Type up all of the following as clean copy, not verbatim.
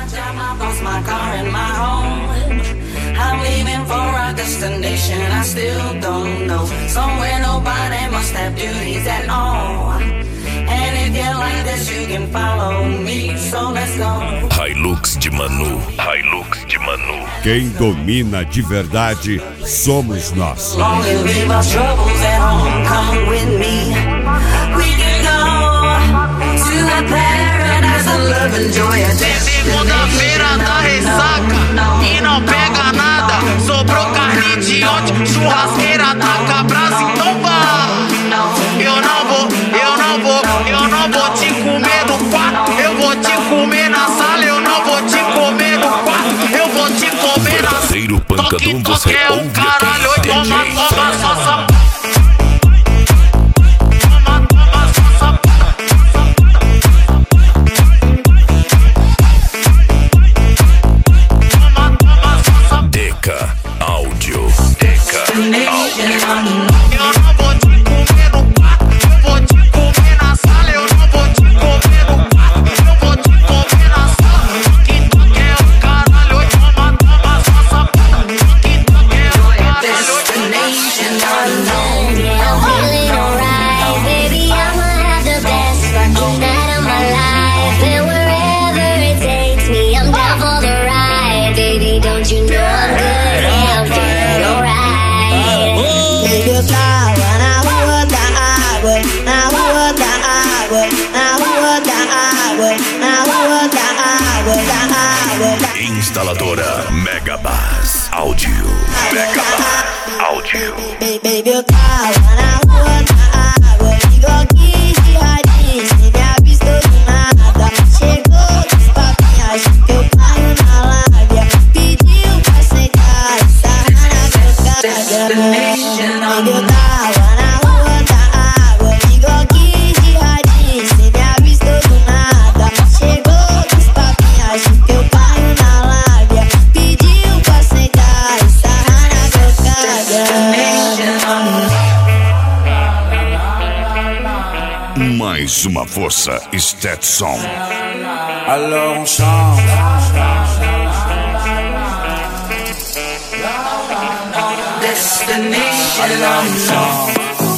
job, my boss, my car, and my home. I'm leaving for a destination I still don't know. Somewhere nobody must have duties at all. And if you like this, you can follow me, so let's go. Hilux de Manu, Hilux de Manu. Quem domina de verdade somos nós. Long as we leave our troubles at home, come with me. We can go to a paradise of love and joy. Segunda-feira da ressaca e não pega nada. Sobrou carne de ontem, churrasqueira taca brasa, então vá. Eu não vou te comer no quarto. Eu vou te comer na sala, eu não vou te comer no quarto. Eu vou te comer na sala. Verdadeiro pancadão, você ouve caralho, aqui. toma só sapato. Deca Áudio. Deca Áudio. Eu não vou te comer no quarto. Eu vou te comer na sala. Eu não vou te comer no quarto. Eu vou te comer na sala. Que tu quer o caralho, toma só sapato. Que tu quer o caralho. I'm feeling alright, baby. I'ma have the best fucking night of my life, and wherever it takes me, I'm down for the ride, baby. Don't you know I'm good? Yeah, I'm feeling alright. Baby, eu tava na rua da água, na rua da água, na rua da água, na rua da água, da água. Instaladora Megabas Áudio. Megabas Áudio. Baby, eu tava na rua da água, ligou aqui de radinho, cê me avistou do nada. Chegou dos papinhos, achou que eu caio na lábia. Pediu pra sentar, sarra na cocada. Baby, eu tava na rua da água, ligou aqui de radinho, cê me avistou do nada. Chegou dos papinhos, achou que eu caio na lábia. Pediu pra sentar, sarra na cocada. Mais uma força Stetson. Alors on chante. Alors on chante.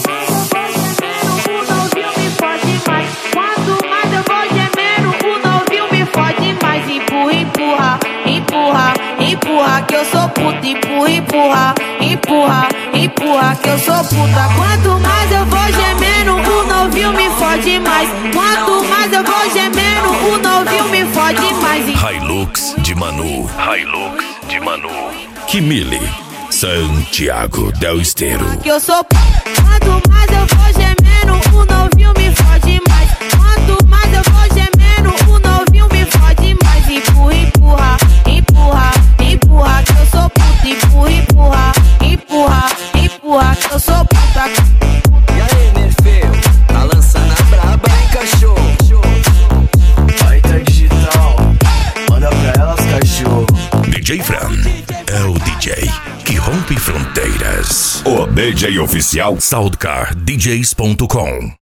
O novinho me fode mais. Quanto mais eu vou gemendo, o novinho me fode mais. Empurra, empurra, empurra, empurra, que eu sou puta. Empurra, empurra, empurra, empurra, que eu sou puta. Quanto mais eu vou gemendo, o novinho me fode mais. Quanto mais eu vou gemendo, o novinho me fode mais. Hilux de Manu, Hilux de Manu. Kimili, Santiago del Esteiro. Que eu sou puta. Quanto mais eu vou gemendo, o novinho me fode mais. Quanto mais eu vou gemendo, o novinho me fode mais. Empurra, empurra, empurra, empurra, que eu sou puta. Empurra, empurra, empurra, empurra, que eu sou puta. E aí, Nerfeu, tá lançando a braba, hein, cachorro? Aí tá digital, manda pra elas, cachorro. DJ Fran é o DJ que rompe fronteiras. O DJ oficial SoundcarDJs.com